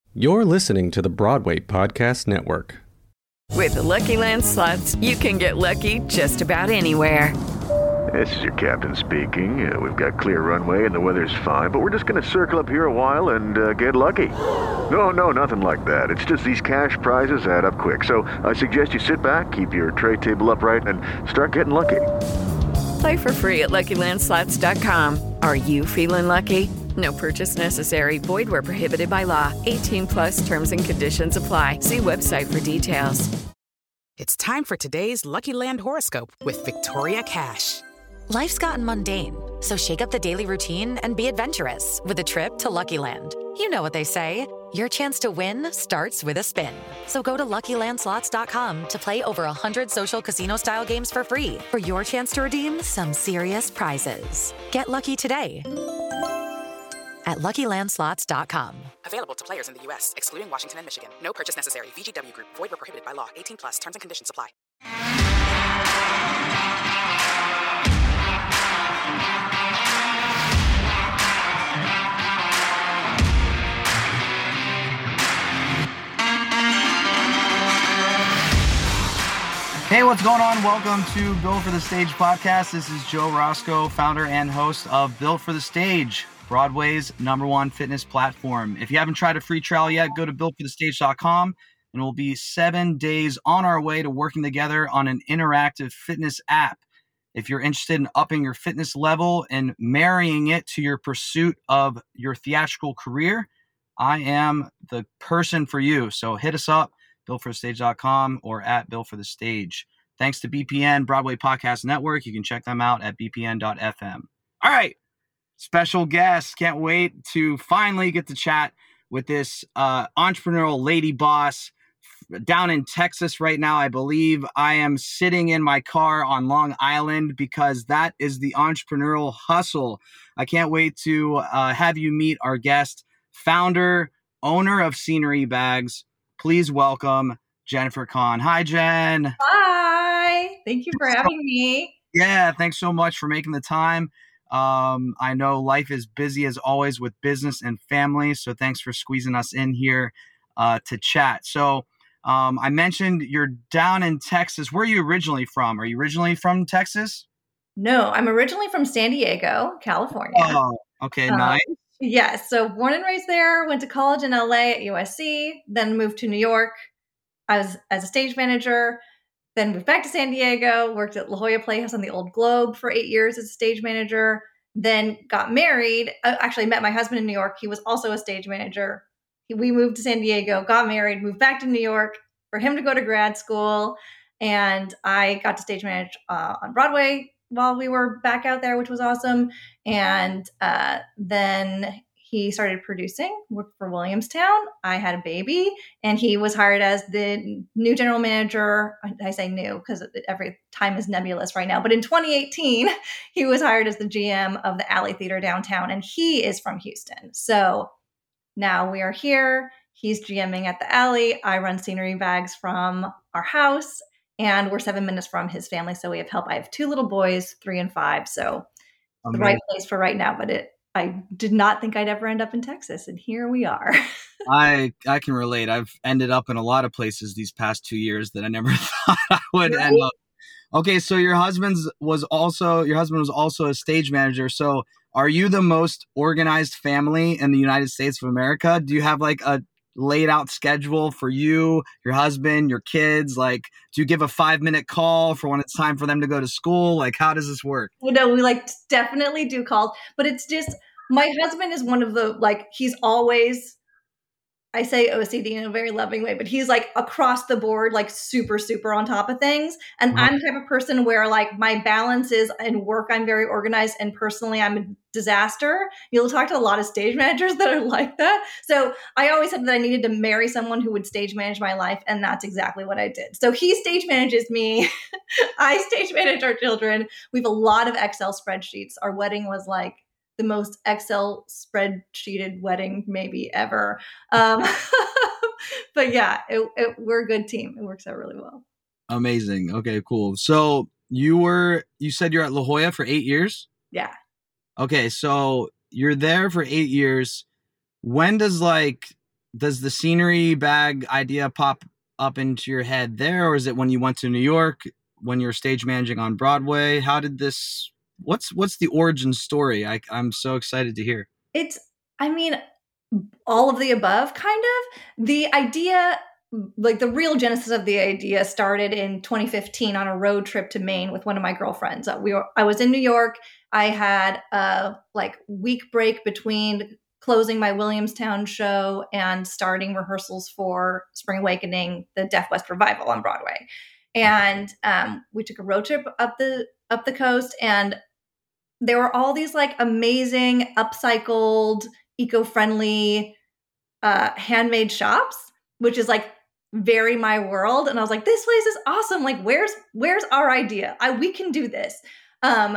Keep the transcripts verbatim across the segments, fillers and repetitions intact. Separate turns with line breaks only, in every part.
You're listening to the Broadway Podcast Network.
With the Lucky Land Slots, you can get lucky just about anywhere.
This is your captain speaking. Uh, we've got clear runway and the weather's fine, but we're just going to circle up here a while and uh, get lucky. No, no, nothing like that. It's just these cash prizes add up quick. So I suggest you sit back, keep your tray table upright, and start getting lucky.
Play for free at Lucky Land Slots dot com. Are you feeling lucky? No purchase necessary. Void where prohibited by law. eighteen plus terms and conditions apply. See website for details.
It's time for today's Lucky Land horoscope with Victoria Cash.
Life's gotten mundane, so shake up the daily routine and be adventurous with a trip to Lucky Land. You know what they say, your chance to win starts with a spin. So go to Lucky Land Slots dot com to play over one hundred social casino-style games for free for your chance to redeem some serious prizes. Get lucky today at Lucky Land Slots dot com.
Available to players in the U S, excluding Washington and Michigan. No purchase necessary. V G W Group. Void where prohibited by law. eighteen plus. Terms and conditions apply.
Hey, what's going on? Welcome to Built for the Stage podcast. This is Joe Roscoe, founder and host of Built for the Stage, Broadway's number one fitness platform. If you haven't tried a free trial yet, go to built for the stage dot com, and we'll be seven days on our way to working together on an interactive fitness app. If you're interested in upping your fitness level and marrying it to your pursuit of your theatrical career, I am the person for you. So hit us up, built for the stage dot com or at Built for the Stage. Thanks to B P N, Broadway Podcast Network. You can check them out at b p n dot f m. All right. Special guest. Can't wait to finally get to chat with this uh, entrepreneurial lady boss down in Texas right now. I believe I am sitting in my car on Long Island because that is the entrepreneurial hustle. I can't wait to uh, have you meet our guest, founder, owner of Scenery Bags. Please welcome Jennifer Kahn. Hi, Jen.
Hi. Thank you for having me.
Yeah, thanks so much for making the time. Um, I know life is busy as always with business and family, so thanks for squeezing us in here uh, to chat. So um, I mentioned you're down in Texas. Where are you originally from? Are you originally from Texas?
No, I'm originally from San Diego, California.
Oh, okay,
um,
nice.
Yes, so born and raised there, went to college in L A at U S C, then moved to New York. I was as a stage manager, then moved back to San Diego, worked at La Jolla Playhouse on the Old Globe for eight years as a stage manager, then got married. I actually met my husband in New York. He was also a stage manager. We moved to San Diego, got married, moved back to New York for him to go to grad school. And I got to stage manage uh, on Broadway while we were back out there, which was awesome. And uh, then he started producing, worked for Williamstown. I had a baby, and he was hired as the new general manager. I say new because every time is nebulous right now. But in twenty eighteen, he was hired as the G M of the Alley Theater downtown, and he is from Houston. So now we are here. He's GMing at the Alley. I run Scenery Bags from our house, and we're seven minutes from his family. So we have help. I have two little boys, three and five. So Amazing. The right place for right now, but it, I did not think I'd ever end up in Texas, and here we are.
I I can relate. I've ended up in a lot of places these past two years that I never thought I would
Right?
end up. Okay, so your husband's was also your husband was also a stage manager. So are you the most organized family in the United States of America? Do you have like a laid out schedule for you, your husband, your kids? Like, do you give a five minute call for when it's time for them to go to school? Like, how does this work?
You know, we like definitely do calls, but it's just, my husband is one of the, like, he's always, I say O C D in a very loving way, but he's like across the board, like super, super on top of things. And
Uh-huh.
I'm the type of person where like my balance is in work, I'm very organized, and personally I'm a disaster. You'll talk to a lot of stage managers that are like that. So I always said that I needed to marry someone who would stage manage my life. And that's exactly what I did. So he stage manages me. I stage manage our children. We have a lot of Excel spreadsheets. Our wedding was like the most Excel spreadsheeted wedding maybe ever. Um, but yeah, it, it, we're a good team. It works out really well.
Amazing. Okay, cool. So you were, you said you're at La Jolla for eight years?
Yeah.
Okay, so you're there for eight years. When does like does the scenery bag idea pop up into your head there, or is it when you went to New York, when you're stage managing on Broadway? How did this, what's, what's the origin story? I, I'm so excited to hear.
It's, I mean, all of the above, kind of. The idea, like the real genesis of the idea started in twenty fifteen on a road trip to Maine with one of my girlfriends. Uh, we were, I was in New York. I had a like week break between closing my Williamstown show and starting rehearsals for Spring Awakening, the Deaf West revival on Broadway. And um, we took a road trip up the up the coast, and there were all these like amazing, upcycled, eco-friendly, uh, handmade shops, which is like very my world. And I was like, this place is awesome. Like, where's where's our idea? I we can do this. Um,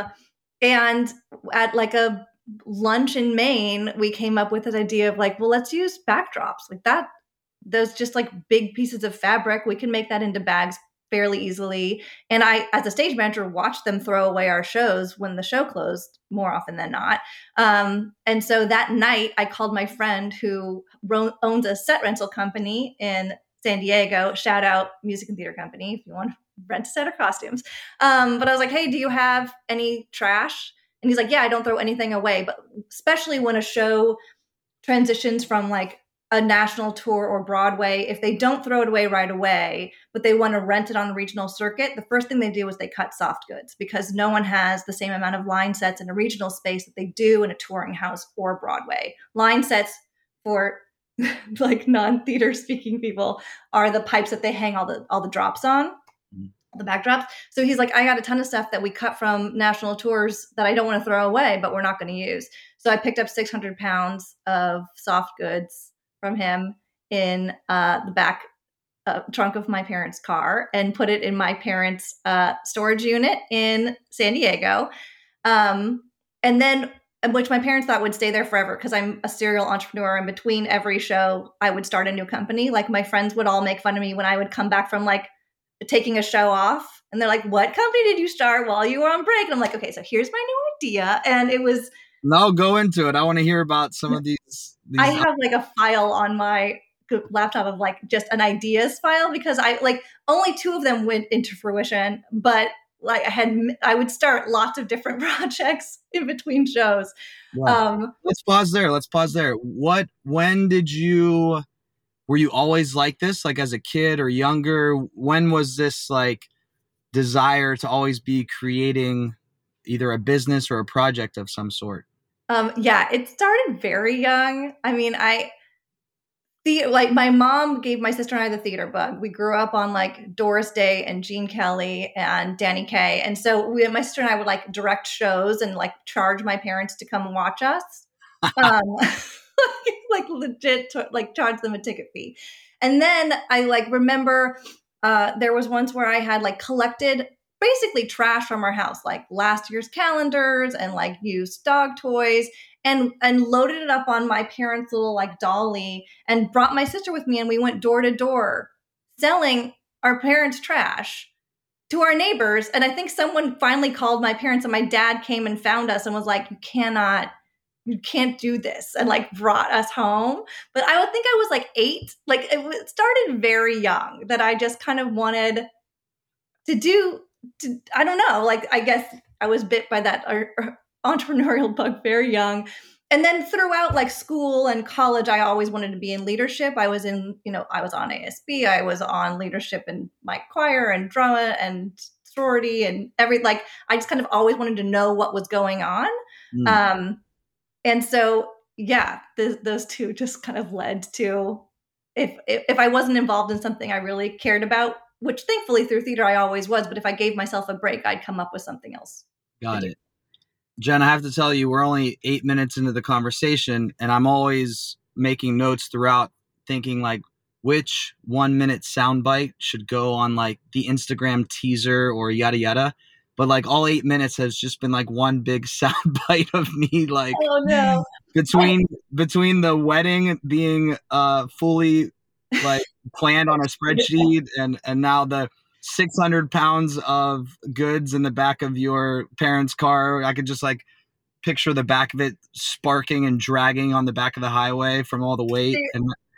and at like a lunch in Maine, we came up with this idea of like, well, let's use backdrops like that. Those just like big pieces of fabric. We can make that into bags fairly easily. And I, as a stage manager, watched them throw away our shows when the show closed more often than not. Um, and so that night I called my friend who ro- owns a set rental company in San Diego. Shout out Music and Theater Company if you want to rent a set of costumes. Um, but I was like, hey, do you have any trash? And he's like, yeah, I don't throw anything away. But especially when a show transitions from like a national tour or Broadway, if they don't throw it away right away, but they want to rent it on the regional circuit, the first thing they do is they cut soft goods, because no one has the same amount of line sets in a regional space that they do in a touring house or Broadway. Line sets for like non-theater speaking people are the pipes that they hang all the all the drops on. The backdrops. So he's like, I got a ton of stuff that we cut from national tours that I don't want to throw away, but we're not going to use. So I picked up six hundred pounds of soft goods from him in uh, the back uh, trunk of my parents' car and put it in my parents' uh, storage unit in San Diego. Um, and then, which my parents thought would stay there forever because I'm a serial entrepreneur. And between every show, I would start a new company. Like my friends would all make fun of me when I would come back from like taking a show off, and they're like, what company did you start while you were on break? And I'm like, okay, so here's my new idea. And it was
no go into it. I want to hear about some of these, these
I have like a file on my laptop of like just an ideas file, because I like only two of them went into fruition, but like I had I would start lots of different projects in between shows.
Yeah. Um let's pause there let's pause there what when did you Were you always like this, like as a kid or younger? When was this like desire to always be creating either a business or a project of some sort?
Um, yeah, it started very young. I mean, I, the, like my mom gave my sister and I the theater bug. We grew up on like Doris Day and Gene Kelly and Danny Kaye. And so we, my sister and I would like direct shows and like charge my parents to come watch us. Um, like legit to, like charge them a ticket fee. And then I like remember uh there was once where I had like collected basically trash from our house, like last year's calendars and like used dog toys, and and loaded it up on my parents' little like dolly and brought my sister with me, and we went door to door selling our parents' trash to our neighbors. And I think someone finally called my parents, and my dad came and found us and was like, you cannot you can't do this, and like brought us home. But I would think I was like eight. Like it started very young that I just kind of wanted to do, to, I don't know, like I guess I was bit by that entrepreneurial bug very young. And then throughout like school and college, I always wanted to be in leadership. I was in, you know, I was on A S B. I was on leadership in my choir and drama and sorority and every, like, I just kind of always wanted to know what was going on. Mm. Um, And so, yeah, th- those two just kind of led to, if, if if I wasn't involved in something I really cared about, which thankfully through theater I always was, but if I gave myself a break, I'd come up with something else.
Got it. Jen, I have to tell you, we're only eight minutes into the conversation, and I'm always making notes throughout thinking like which one minute soundbite should go on like the Instagram teaser or yada yada. But like all eight minutes has just been like one big sound bite of me, like
oh, no.
between between the wedding being uh, fully like planned on a spreadsheet, and and now the six hundred pounds of goods in the back of your parents' car. I could just like picture the back of it sparking and dragging on the back of the highway from all the weight.
There,
and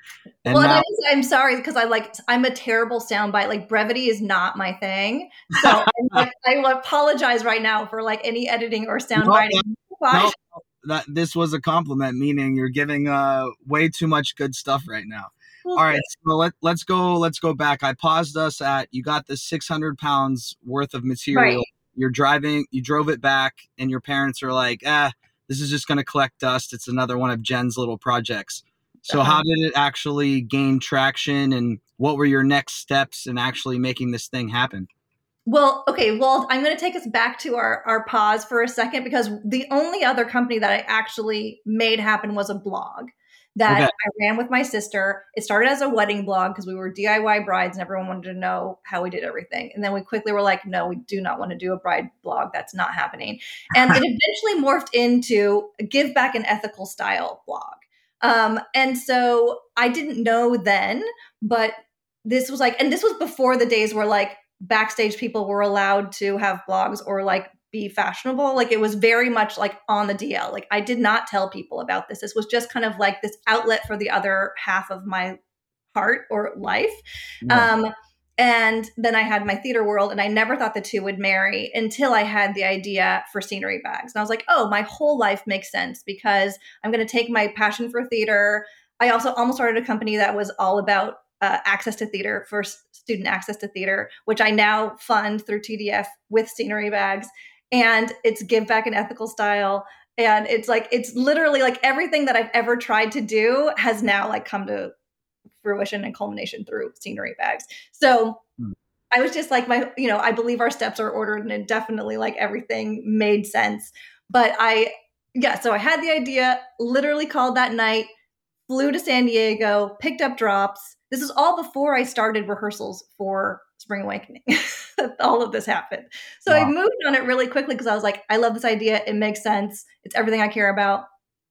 And
well,
now,
that is, I'm sorry because I like I'm a terrible soundbite. Like brevity is not my thing, so I'm like, I will apologize right now for like any editing or soundbiting.
no, no, that this was a compliment, meaning you're giving uh way too much good stuff right now.
Okay.
All right, so let let's go let's go back. I paused us at you got the six hundred pounds worth of material.
Right.
You're driving, you drove it back, and your parents are like, ah, this is just going to collect dust. It's another one of Jen's little projects. So
Uh-huh.
how did it actually gain traction, and what were your next steps in actually making this thing happen?
Well, okay. Well, I'm going to take us back to our, our pause for a second because the only other company that I actually made happen was a blog that
Okay.
I ran with my sister. It started as a wedding blog because we were D I Y brides and everyone wanted to know how we did everything. And then we quickly were like, no, we do not want to do a bride blog. That's not happening. And it eventually morphed into a give back and ethical style blog. Um, and so I didn't know then, but this was like, and this was before the days where like backstage people were allowed to have blogs or like be fashionable. Like it was very much like on the D L. Like I did not tell people about this. This was just kind of like this outlet for the other half of my heart or life.
Yeah.
Um, and then I had my theater world, and I never thought the two would marry until I had the idea for scenery bags. And I was like, oh, my whole life makes sense because I'm going to take my passion for theater. I also almost started a company that was all about uh, access to theater, for s- student access to theater, which I now fund through T D F with scenery bags. And it's give back and ethical style. And it's like, it's literally like everything that I've ever tried to do has now like come to fruition and culmination through scenery bags. So
Hmm.
I was just like, my, you know, I believe our steps are ordered and it definitely like everything made sense. But I, yeah, so I had the idea, literally called that night, flew to San Diego, picked up drops. This is all before I started rehearsals for Spring Awakening. All of this happened. So
Wow.
I moved on it really quickly because I was like, I love this idea. It makes sense. It's everything I care about.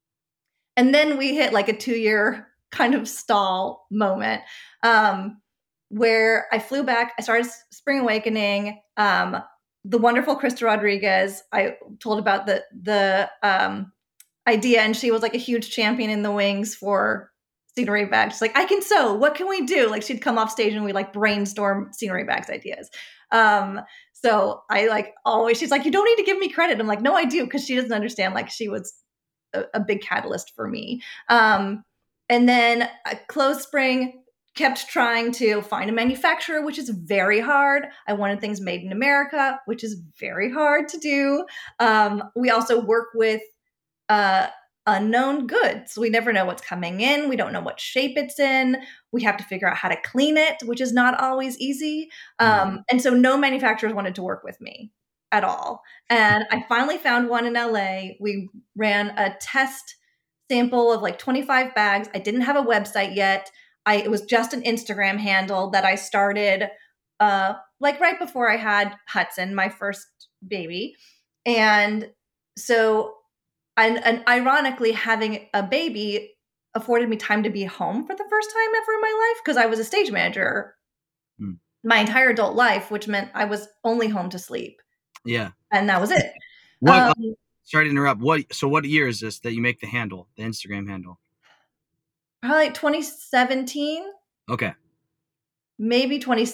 And then we hit like a two year kind of stall moment um, where I flew back. I started Spring Awakening. Um, the wonderful Krista Rodriguez, I told about the, the um, idea, and she was like a huge champion in the wings for scenery bags. She's like, I can sew. What can we do? Like she'd come off stage and we like brainstorm scenery bags ideas. Um, so I like always, she's like, you don't need to give me credit. I'm like, no, I do. Cause she doesn't understand. Like she was a, a big catalyst for me. Um, and then I closed Spring, kept trying to find a manufacturer, which is very hard. I wanted things made in America, which is very hard to do. Um, we also work with uh, unknown goods. We never know what's coming in. We don't know what shape it's in. We have to figure out how to clean it, which is not always easy. Um, and so no manufacturers wanted to work with me at all. And I finally found one in L A. We ran a test sample of like twenty-five bags. I didn't have a website yet. I, it was just an Instagram handle that I started uh, like right before I had Hudson, my first baby. And so And, and ironically, having a baby afforded me time to be home for the first time ever in my life because I was a stage manager
Hmm.
my entire adult life, which meant I was only home to sleep.
Yeah.
And that was it.
What?
Um,
Sorry to interrupt. What? So what year is this that you make the handle, the Instagram handle?
probably like twenty seventeen,
Okay.
maybe twenty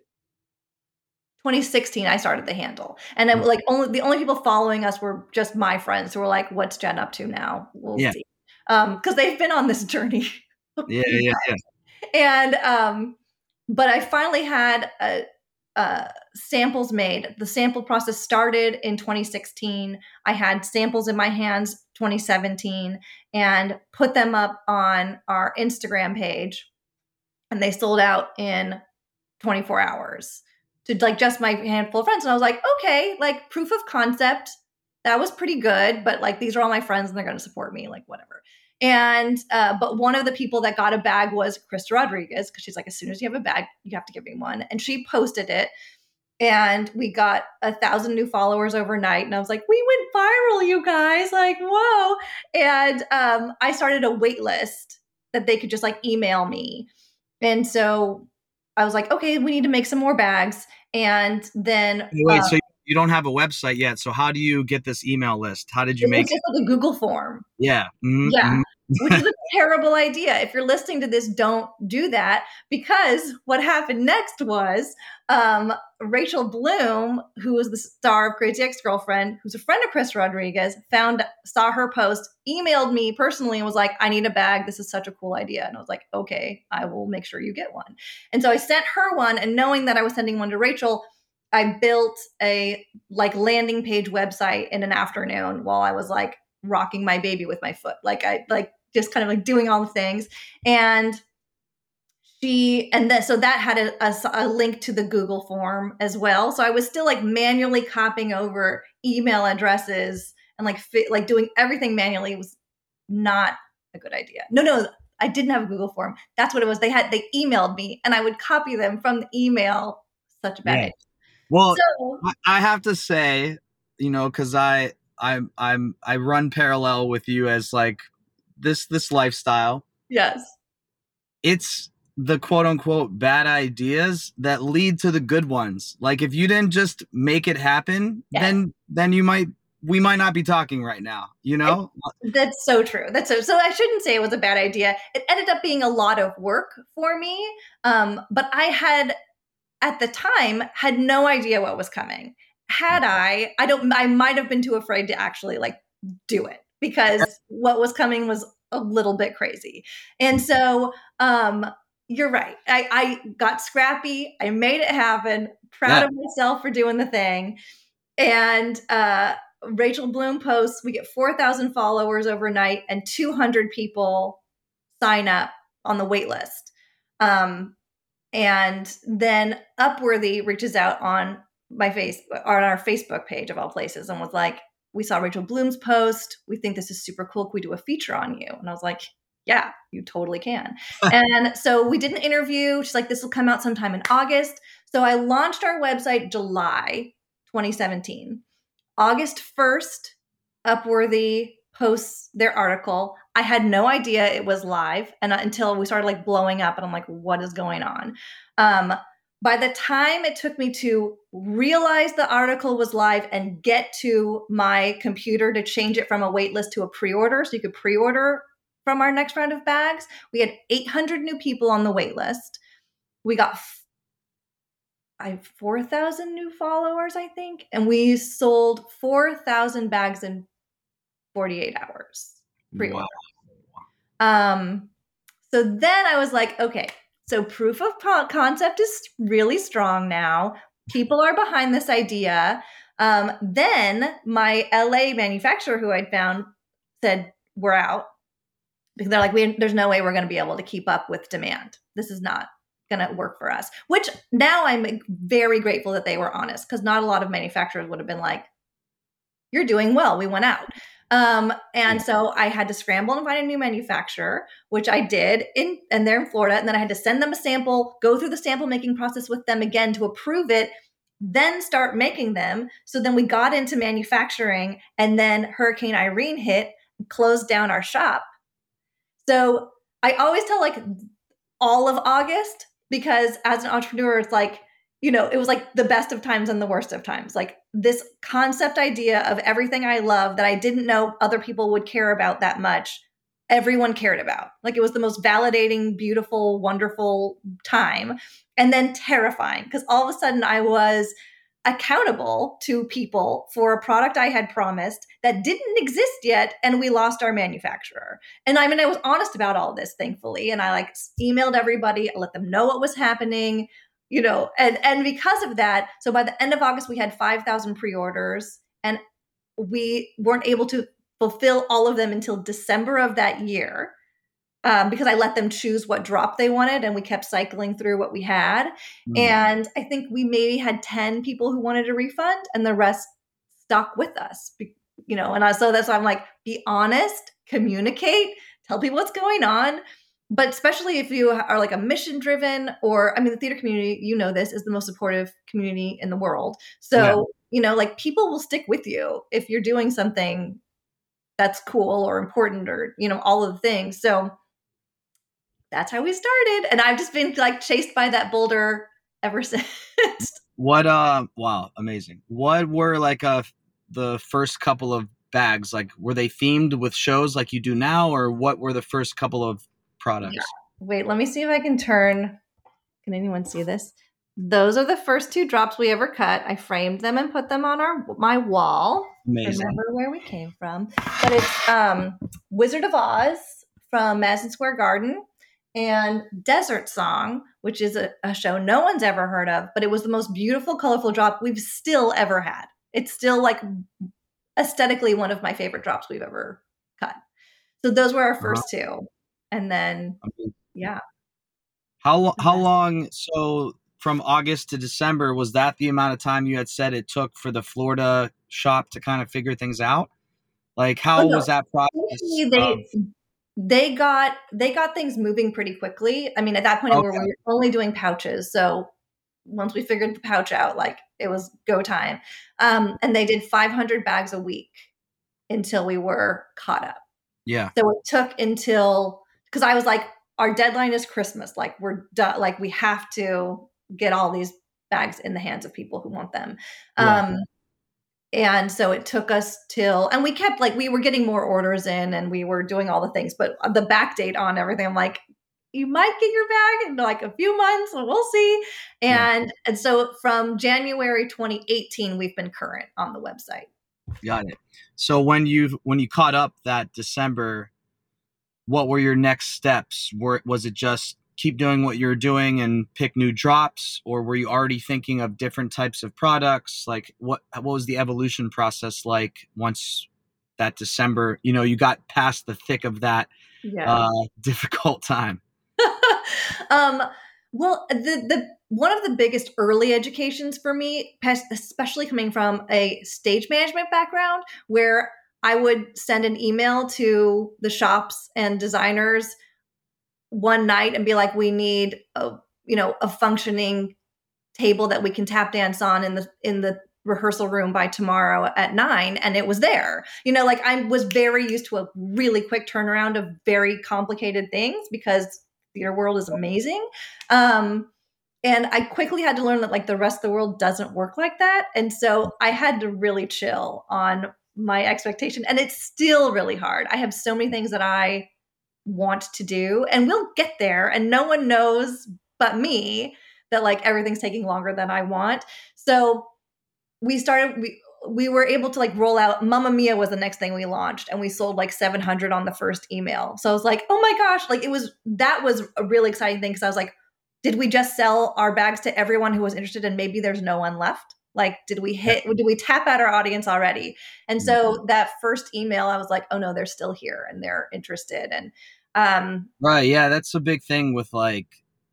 sixteen, I started the handle. And then
Hmm.
like only the only people following us were just my friends who were like, what's Jen up to now? We'll
Yeah.
see. Um, because they've been on this journey.
Yeah, yeah, yeah.
And um, but I finally had a, uh, samples made. The sample process started in twenty sixteen. I had samples in my hands twenty seventeen and put them up on our Instagram page, and they sold out in twenty-four hours to like just my handful of friends. And I was like, okay, like proof of concept. That was pretty good, but like these are all my friends and they're going to support me, like whatever. And, uh, but one of the people that got a bag was Krista Rodriguez, because she's like, as soon as you have a bag, you have to give me one. And she posted it, and we got a thousand new followers overnight. And I was like, we went viral, you guys, like, whoa. And um, I started a wait list that they could just like email me. And so I was like, okay, we need to make some more bags. And then
Wait,
uh,
so you don't have a website yet. So how do you get this email list? How did you
it
make
was
it?
just like a Google form.
Yeah. Mhm,
Yeah.
mhm.
which is a terrible idea. If you're listening to this, don't do that, because what happened next was um, Rachel Bloom, who was the star of Crazy Ex-Girlfriend, who's a friend of Chris Rodriguez, found, saw her post, emailed me personally and was like, I need a bag. This is such a cool idea. And I was like, okay, I will make sure you get one. And so I sent her one, and knowing that I was sending one to Rachel, I built a like landing page website in an afternoon while I was like rocking my baby with my foot. Like I like just kind of like doing all the things. And she, and then, so that had a, a, a link to the Google form as well. So I was still like manually copying over email addresses and like, fi- like doing everything manually was not a good idea. No, no, I didn't have a Google form. That's what it was. They had, they emailed me and I would copy them from the email. Such a bad
Yeah.
idea.
Well,
So,
I have to say, you know, because I I'm I'm I run parallel with you as like this this lifestyle.
yes.
It's the quote unquote bad ideas that lead to the good ones. Like if you didn't just make it happen,
Yes.
then then you might we might not be talking right now. You know,
That's so true. That's so, so I shouldn't say it was a bad idea. It ended up being a lot of work for me. Um, but I had, at the time, had no idea what was coming. Had I, I don't, I might have been too afraid to actually like do it, because what was coming was a little bit crazy. And so, um, you're right. I, I got scrappy. I made it happen. Proud
Yeah.
of myself for doing the thing. And, uh, Rachel Bloom posts, we get four thousand followers overnight and two hundred people sign up on the wait list. Um, And then Upworthy reaches out on my face, on our Facebook page of all places, and was like, we saw Rachel Bloom's post. We think this is super cool. Can we do a feature on you? And I was like, yeah, you totally can. And so we did an interview. She's like, this will come out sometime in August. So I launched our website July twenty seventeen. August first, Upworthy posts their article. I had no idea it was live, and until we started like blowing up, and I'm like, what is going on? Um, by the time it took me to realize the article was live and get to my computer to change it from a wait list to a pre-order, so you could pre-order from our next round of bags, we had eight hundred new people on the wait list. We got f- I have four thousand new followers, I think, and we sold four thousand bags in forty-eight hours. Pre-order. Wow. Um, so then I was like, okay, so proof of po- concept is really strong now. People are behind this idea. Um, then my L A manufacturer who I'd found said, we're out. Because they're like, we, there's no way we're going to be able to keep up with demand. This is not going to work for us. Which now I'm very grateful that they were honest, because not a lot of manufacturers would have been like, you're doing well. We went out. Um, and so I had to scramble and find a new manufacturer, which I did in, and they're in Florida. And then I had to send them a sample, go through the sample making process with them again to approve it, then start making them. So then we got into manufacturing, and then Hurricane Irene hit, closed down our shop. So I always tell like all of August, because as an entrepreneur, it's like, you know, it was like the best of times and the worst of times. Like this concept idea of everything I love that I didn't know other people would care about that much, everyone cared about. Like it was the most validating, beautiful, wonderful time. And then terrifying, because all of a sudden I was accountable to people for a product I had promised that didn't exist yet, and we lost our manufacturer. And I mean, I was honest about all this, thankfully, and I like emailed everybody, I let them know what was happening, you know, and and because of that, so by the end of August, we had five thousand pre-orders, and we weren't able to fulfill all of them until December of that year. Um, because I let them choose what drop they wanted, and we kept cycling through what we had. Mm-hmm. And I think we maybe had ten people who wanted a refund, and the rest stuck with us, you know, and I, so that's why I'm like, be honest, communicate, tell people what's going on. But especially if you are like a mission driven, or, I mean, the theater community, you know, this is the most supportive community in the world. So, yeah. you know, like people will stick with you if you're doing something that's cool or important, or, you know, all of the things. So that's how we started. And I've just been like chased by that boulder ever since.
What, uh, wow, amazing. What were like uh, the first couple of bags? Like, were they themed with shows like you do now, or what were the first couple of products?
Yeah. Wait, let me see if I can turn. Can anyone see this? Those are the first two drops we ever cut. I framed them and put them on our my wall.
Amazing.
Remember where we came from. But it's um, Wizard of Oz from Madison Square Garden and Desert Song, which is a, a show no one's ever heard of, but it was the most beautiful, colorful drop we've still ever had. It's still like aesthetically one of my favorite drops we've ever cut. So those were our first uh-huh. two. And then, yeah.
How lo- how long? So from August to December, was that the amount of time you had said it took for the Florida shop to kind of figure things out? Like, how oh, no. was that process?
They of- they got they got things moving pretty quickly. I mean, at that point, okay. we were only doing pouches. So once we figured the pouch out, like it was go time. Um, and they did five hundred bags a week until we were caught up.
Yeah.
So it took until because I was like, our deadline is Christmas. Like we're done. Like we have to get all these bags in the hands of people who want them.
Yeah.
Um, and so it took us till, and we kept like, we were getting more orders in and we were doing all the things, but the back date on everything, I'm like, you might get your bag in like a few months, so we'll see. And, yeah. and so from January twenty eighteen, we've been current on the website.
Got it. So when you, when you caught up that December, what were your next steps? Were, was it just keep doing what you're doing and pick new drops, or were you already thinking of different types of products? Like what, what was the evolution process like once that December, you know, you got past the thick of that yeah. uh, difficult time?
um, well, the, the, one of the biggest early educations for me, especially coming from a stage management background where I would send an email to the shops and designers one night and be like, we need a, you know, a functioning table that we can tap dance on in the, in the rehearsal room by tomorrow at nine. And it was there, you know, like I was very used to a really quick turnaround of very complicated things because theater world is amazing. Um, and I quickly had to learn that like the rest of the world doesn't work like that. And so I had to really chill on my expectation. And it's still really hard. I have so many things that I want to do and we'll get there. And no one knows but me that like everything's taking longer than I want. So we started, we, we were able to like roll out Mamma Mia was the next thing we launched and we sold like seven hundred on the first email. So I was like, oh my gosh, like it was, that was a really exciting thing. Cause I was like, did we just sell our bags to everyone who was interested and maybe there's no one left? Like, did we hit, did we tap out our audience already? And so mm-hmm. that first email, I was like, oh no, they're still here and they're interested. And, um,
right. Yeah. That's a big thing with like,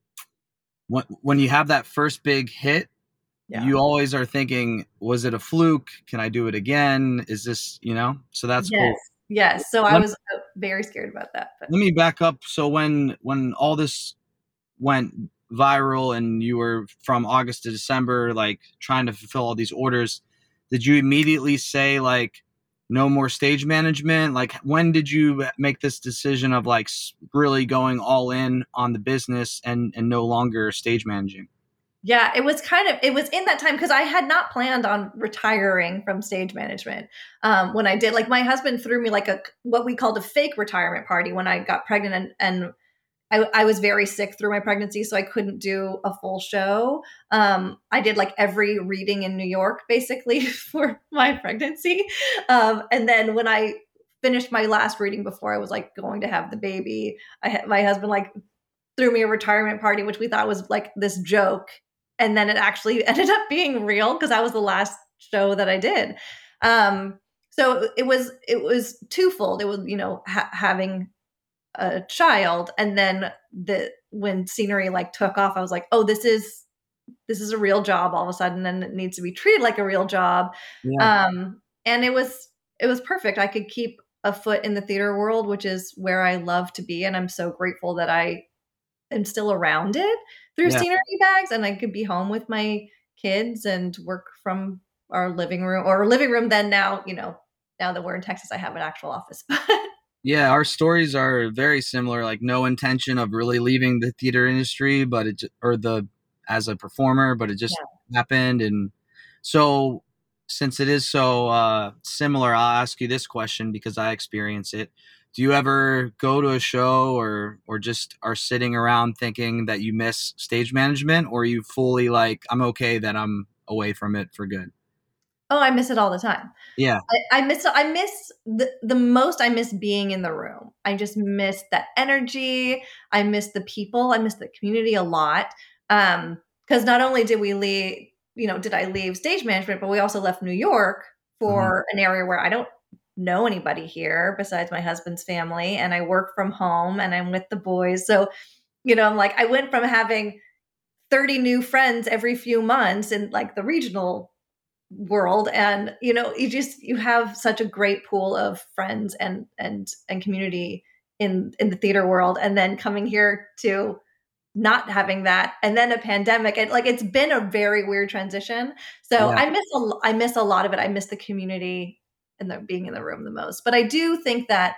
when, when you have that first big hit, yeah. you always are thinking, was it a fluke? Can I do it again? Is this, you know, so that's
yes.
cool.
Yes. So let, I was very scared about that. But.
Let me back up. So when, when all this went viral and you were from August to December, like trying to fulfill all these orders, did you immediately say like no more stage management? Like when did you make this decision of like really going all in on the business and, and no longer stage managing?
Yeah, it was kind of, it was in that time because I had not planned on retiring from stage management. Um, when I did, like my husband threw me like a, what we called a fake retirement party when I got pregnant and, and I, I was very sick through my pregnancy, so I couldn't do a full show. Um, I did like every reading in New York, basically, for my pregnancy. Um, and then when I finished my last reading before I was like going to have the baby, I had, my husband like threw me a retirement party, which we thought was like this joke. And then it actually ended up being real because that was the last show that I did. Um, so it was it was twofold. It was, you know, ha- having a child, and then the when scenery like took off, I was like, oh, this is this is a real job all of a sudden, and it needs to be treated like a real job. Yeah. Um, and it was it was perfect. I could keep a foot in the theater world, which is where I love to be, and I'm so grateful that I am still around it through yeah. scenery bags, and I could be home with my kids and work from our living room or living room. Then now, you know, now that we're in Texas, I have an actual office.
Yeah, our stories are very similar. Like no intention of really leaving the theater industry, but it or the as a performer, but it just yeah. happened. And so, since it is so uh, similar, I'll ask you this question because I experience it. Do you ever go to a show or or just are sitting around thinking that you miss stage management, or are you fully like, I'm okay that I'm away from it for good?
Oh, I miss it all the time.
Yeah.
I, I miss I miss the, the most I miss being in the room. I just miss that energy. I miss the people. I miss the community a lot. Um, because not only did we leave, you know, did I leave stage management, but we also left New York for mm-hmm. an area where I don't know anybody here besides my husband's family, and I work from home and I'm with the boys. So, you know, I'm like, I went from having thirty new friends every few months in like the regional world, and you know, you just you have such a great pool of friends and and and community in in the theater world, and then coming here to not having that, and then a pandemic, and like it's been a very weird transition. So yeah. I miss a, I miss a lot of it. I miss the community and the being in the room the most. But I do think that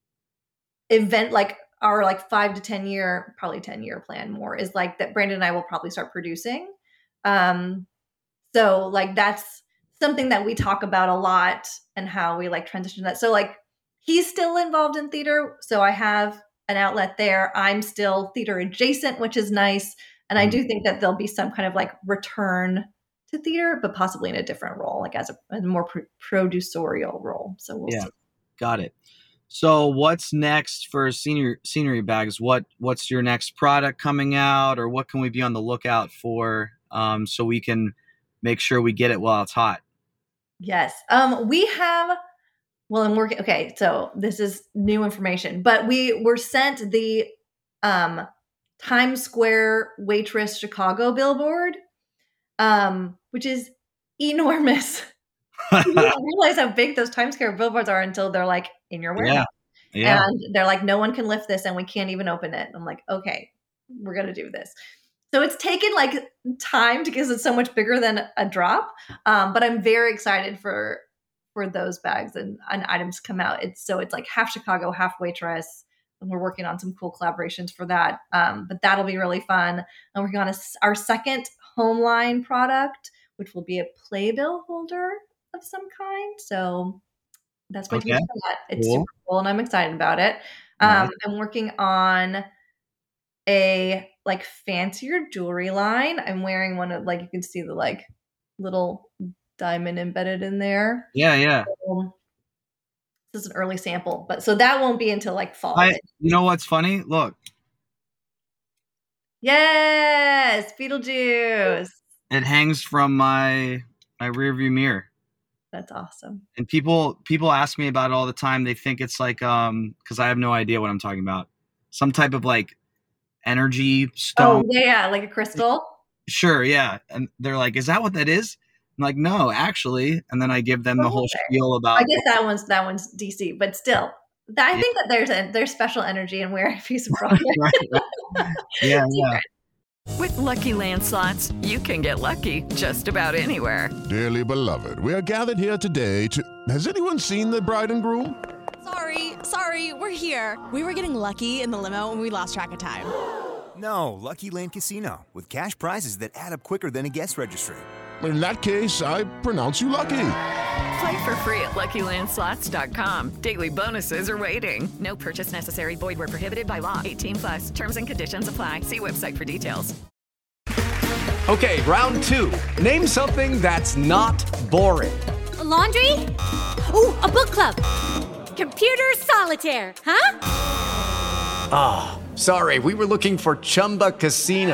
event like our like five to ten year, probably ten year plan more is like that Brandon and I will probably start producing. Um, so like that's something that we talk about a lot and how we like transition that. So like he's still involved in theater. So I have an outlet there. I'm still theater adjacent, which is nice. And I do think that there'll be some kind of like return to theater, but possibly in a different role, like as a, a more pro- producerial role. So we'll
yeah,
see.
Got it. So what's next for senior scenery bags? What what's your next product coming out, or what can we be on the lookout for, um, so we can make sure we get it while it's hot?
Yes. Um, we have, well, I'm working. Okay. So this is new information, but we were sent the um, Times Square Waitress Chicago billboard, um, which is enormous. You don't realize how big those Times Square billboards are until they're like in your warehouse.
Yeah. Yeah.
And they're like, no one can lift this and we can't even open it. I'm like, okay, we're going to do this. So it's taken like time because it's so much bigger than a drop. Um, but I'm very excited for for those bags and, and items to come out. It's so it's like half Chicago, half Waitress. And we're working on some cool collaborations for that. Um, but that'll be really fun. I'm working on a, our second home line product, which will be a playbill holder of some kind. So that's my
okay.
for that. It's
cool.
super cool and I'm excited about it. Um,
nice.
I'm working on a like fancier jewelry line. I'm wearing one of like, you can see the like little diamond embedded in there.
Yeah. Yeah.
So, this is an early sample, but so that won't be until like fall.
I, you know what's funny? Look.
Yes, Beetlejuice.
It hangs from my my rearview mirror.
That's awesome.
And people people ask me about it all the time. They think it's like um because I have no idea what I'm talking about. Some type of like energy stone.
Oh yeah, like a crystal.
Sure, yeah. And they're like, "Is that what that is?" I'm like, "No, actually." And then I give them the whole spiel about.
I guess that one's that one's D C, but still, I think that there's a there's special energy in wearing a piece of product.
right, right. Yeah, yeah.
With Lucky Land Slots, you can get lucky just about anywhere.
Dearly beloved, we are gathered here today to. Has anyone seen the bride and groom?
Sorry, sorry, we're here. We were getting lucky in the limo and we lost track of time.
No, Lucky Land Casino, with cash prizes that add up quicker than a guest registry.
In that case, I pronounce you lucky.
Play for free at Lucky Land Slots dot com. Daily bonuses are waiting. No purchase necessary. Void where prohibited by law. eighteen plus. Terms and conditions apply. See website for details.
Okay, round two. Name something that's not boring.
A laundry? Ooh, a book club. Computer solitaire, huh?
Ah, oh, sorry. We were looking for Chumba Casino.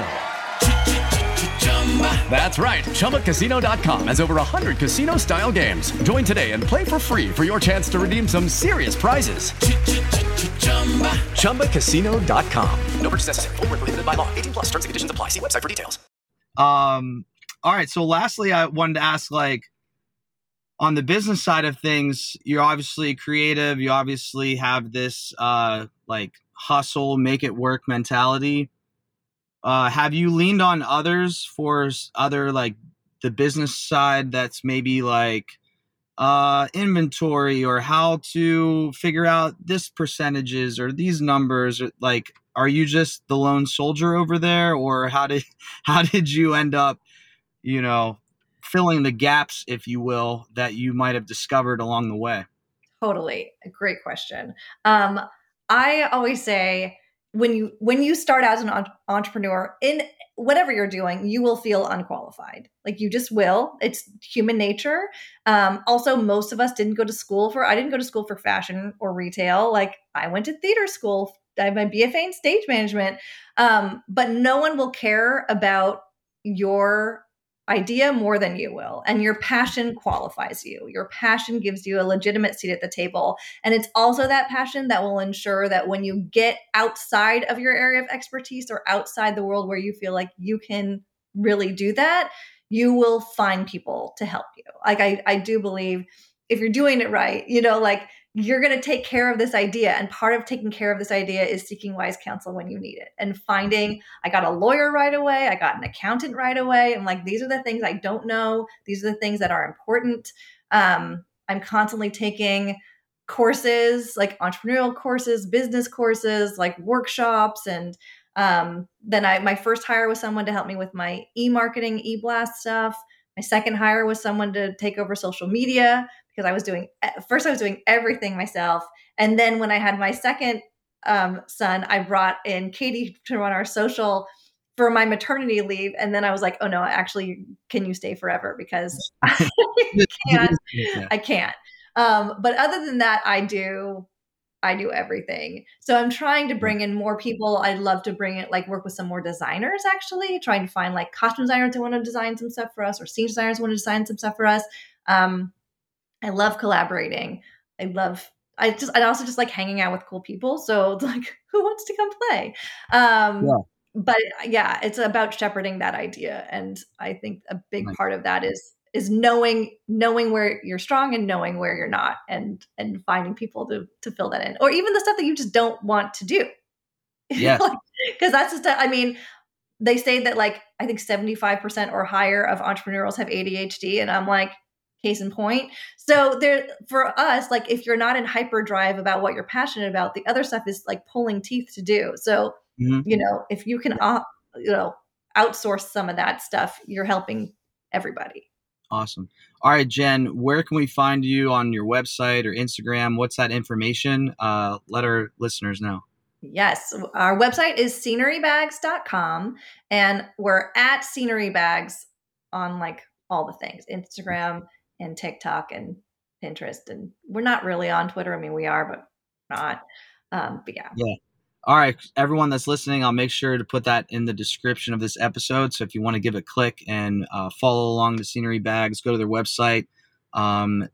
That's right. Chumba Casino dot com has over one hundred casino-style games. Join today and play for free for your chance to redeem some serious prizes. Chumba Casino dot com. No purchase necessary. Void where prohibited by law. eighteen plus. Terms and conditions apply. See website for details.
Um. All right. So lastly, I wanted to ask, like, on the business side of things, you're obviously creative. You obviously have this, uh, like, hustle, make it work mentality. Uh, have you leaned on others for other, like, the business side that's maybe like uh, inventory or how to figure out this percentages or these numbers? Or, like, are you just the lone soldier over there, or how did how did you end up, you know, filling the gaps, if you will, that you might have discovered along the way?
Totally. A great question. Um, I always say when you when you start as an en- entrepreneur in whatever you're doing, you will feel unqualified. Like you just will. It's human nature. Um, also, most of us didn't go to school for, I didn't go to school for fashion or retail. Like I went to theater school. I have my B F A in stage management. Um, but no one will care about your idea more than you will. And your passion qualifies you. Your passion gives you a legitimate seat at the table. And it's also that passion that will ensure that when you get outside of your area of expertise or outside the world where you feel like you can really do that, you will find people to help you. Like I, I do believe if you're doing it right, you know, like you're going to take care of this idea. And part of taking care of this idea is seeking wise counsel when you need it and finding, I got a lawyer right away. I got an accountant right away. I'm like, these are the things I don't know. These are the things that are important. Um, I'm constantly taking courses, like entrepreneurial courses, business courses, like workshops. And um, then I, my first hire was someone to help me with my e-marketing, e-blast stuff. My second hire was someone to take over social media, because I was doing, first I was doing everything myself. And then when I had my second um, son, I brought in Katie to run our social for my maternity leave. And then I was like, oh no, actually, can you stay forever? Because I can't, I can't. Um, but other than that, I do, I do everything. So I'm trying to bring in more people. I'd love to bring it, like work with some more designers, actually trying to find like costume designers who want to design some stuff for us, or scene designers who want to design some stuff for us. Um, I love collaborating. I love, I just, I also just like hanging out with cool people. So it's like, who wants to come play? Um, yeah. But yeah, it's about shepherding that idea. And I think a big nice. part of that is, is knowing, knowing where you're strong and knowing where you're not, and, and finding people to, to fill that in, or even the stuff that you just don't want to do.
Yeah.
Cause that's just, I mean, they say that like, I think seventy-five percent or higher of entrepreneurs have A D H D. And I'm like, case in point. So there, for us, like if you're not in hyperdrive about what you're passionate about, the other stuff is like pulling teeth to do. So, mm-hmm. you know, if you can, uh, you know, outsource some of that stuff, you're helping everybody.
Awesome. All right, Jen, where can we find you on your website or Instagram? What's that information? Uh, let our listeners know.
Yes. Our website is scenery bags dot com, and we're at Scenery Bags on like all the things, Instagram and TikTok and Pinterest. And we're not really on Twitter. I mean, we are, but not. Um, but yeah.
Yeah. All right. Everyone that's listening, I'll make sure to put that in the description of this episode. So if you want to give it a click and uh, follow along the Scenery Bags, go to their website. Um,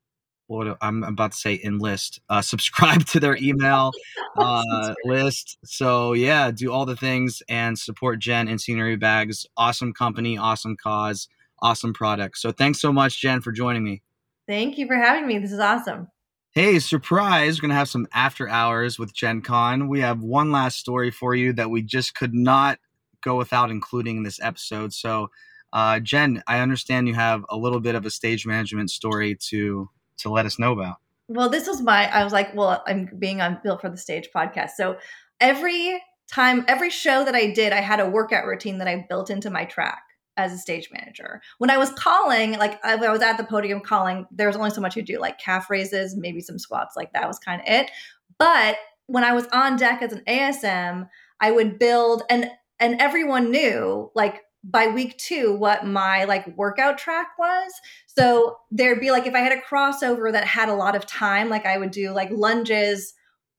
what I'm about to say enlist, uh, subscribe to their email uh, list. So yeah, do all the things and support Jen and Scenery Bags. Awesome company, awesome cause. Awesome product. So thanks so much, Jen, for joining me.
Thank you for having me. This is awesome.
Hey, surprise. We're going to have some after hours with Jen Kahn. We have one last story for you that we just could not go without including in this episode. So, uh, Jen, I understand you have a little bit of a stage management story to to let us know about.
Well, this was my, I was like, well, I'm being on Built for the Stage podcast. So every time, every show that I did, I had a workout routine that I built into my track as a stage manager. When I was calling, like I was at the podium calling, there was only so much you do, like calf raises, maybe some squats, like that was kind of it. But when I was on deck as an A S M, I would build, and and everyone knew like by week two what my like workout track was. So there'd be like, if I had a crossover that had a lot of time, like I would do like lunges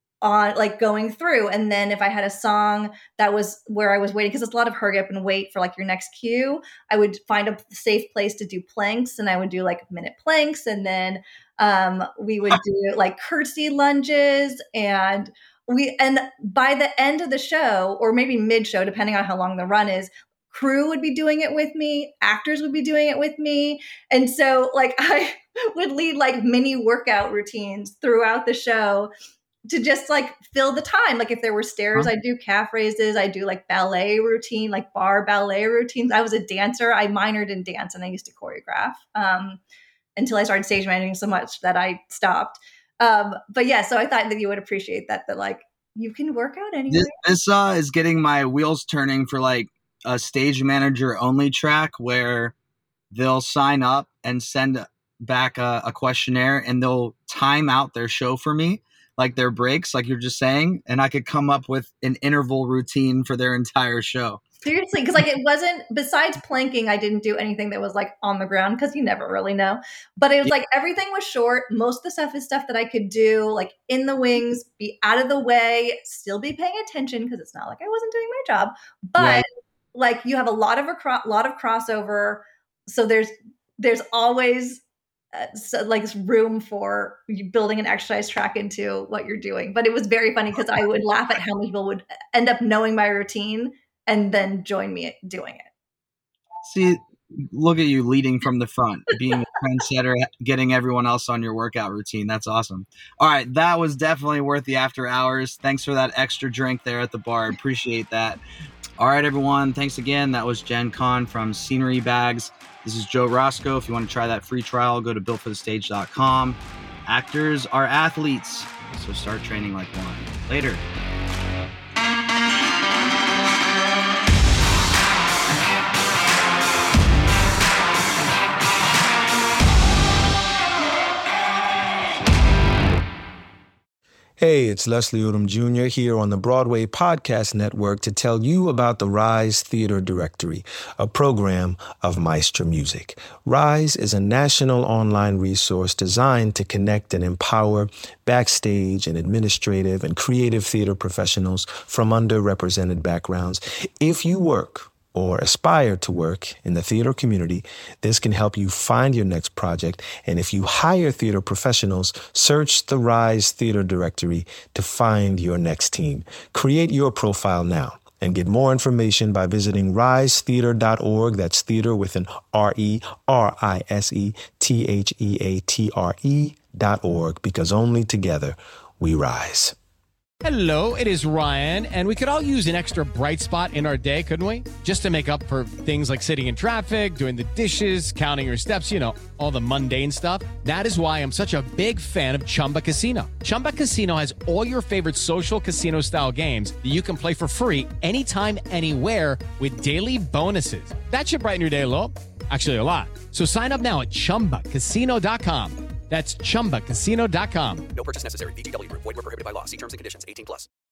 on like going through. And then if I had a song that was where I was waiting, because it's a lot of hurry up and wait for like your next cue, I would find a safe place to do planks, and I would do like minute planks. And then um, we would do like curtsy lunges, and we, and by the end of the show, or maybe mid show, depending on how long the run is, crew would be doing it with me, actors would be doing it with me. And so like I would lead like mini workout routines throughout the show to just like fill the time. Like if there were stairs, huh? I do calf raises. I do like ballet routine, like bar ballet routines. I was a dancer. I minored in dance and I used to choreograph um, until I started stage managing so much that I stopped. Um, but yeah, so I thought that you would appreciate that, that like you can work out anywhere.
This, this uh, is getting my wheels turning for like a stage manager only track where they'll sign up and send back a, a questionnaire, and they'll time out their show for me, like their breaks, like you're just saying, and I could come up with an interval routine for their entire show.
Seriously, because like it wasn't, besides planking, I didn't do anything that was like on the ground, because you never really know. But it was like everything was short. Most of the stuff is stuff that I could do like in the wings, be out of the way, still be paying attention, because it's not like I wasn't doing my job. But right. like you have a lot of a cro- lot of crossover, so there's there's always uh, so, like room for you building an exercise track into what you're doing. But it was very funny because I would laugh at how many people would end up knowing my routine and then join me doing it.
See, look at you leading from the front, being a trendsetter, getting everyone else on your workout routine. That's awesome. All right, that was definitely worth the after hours. Thanks for that extra drink there at the bar. Appreciate that. All right, everyone. Thanks again. That was Jen Kahn from Scenery Bags. This is Joe Roscoe. If you want to try that free trial, go to built for the stage dot com. Actors are athletes, so start training like one. Later.
Hey, it's Leslie Odom Junior here on the Broadway Podcast Network to tell you about the Rise Theater Directory, a program of Maestro Music. Rise is a national online resource designed to connect and empower backstage and administrative and creative theater professionals from underrepresented backgrounds. If you work or aspire to work in the theater community, this can help you find your next project. And if you hire theater professionals, search the Rise Theater Directory to find your next team. Create your profile now and get more information by visiting rise theater dot org. That's theater with an R E, R I S E, T H E A T R E dot org, because only together we rise.
Hello, it is Ryan, and we could all use an extra bright spot in our day, couldn't we? Just to make up for things like sitting in traffic, doing the dishes, counting your steps, you know, all the mundane stuff. That is why I'm such a big fan of Chumba Casino. Chumba Casino has all your favorite social casino-style games that you can play for free anytime, anywhere with daily bonuses. That should brighten your day a little. Actually, a lot. So sign up now at chumba casino dot com. That's chumba casino dot com.
No purchase necessary. V G W Group. Void where prohibited by law. See terms and conditions. eighteen plus.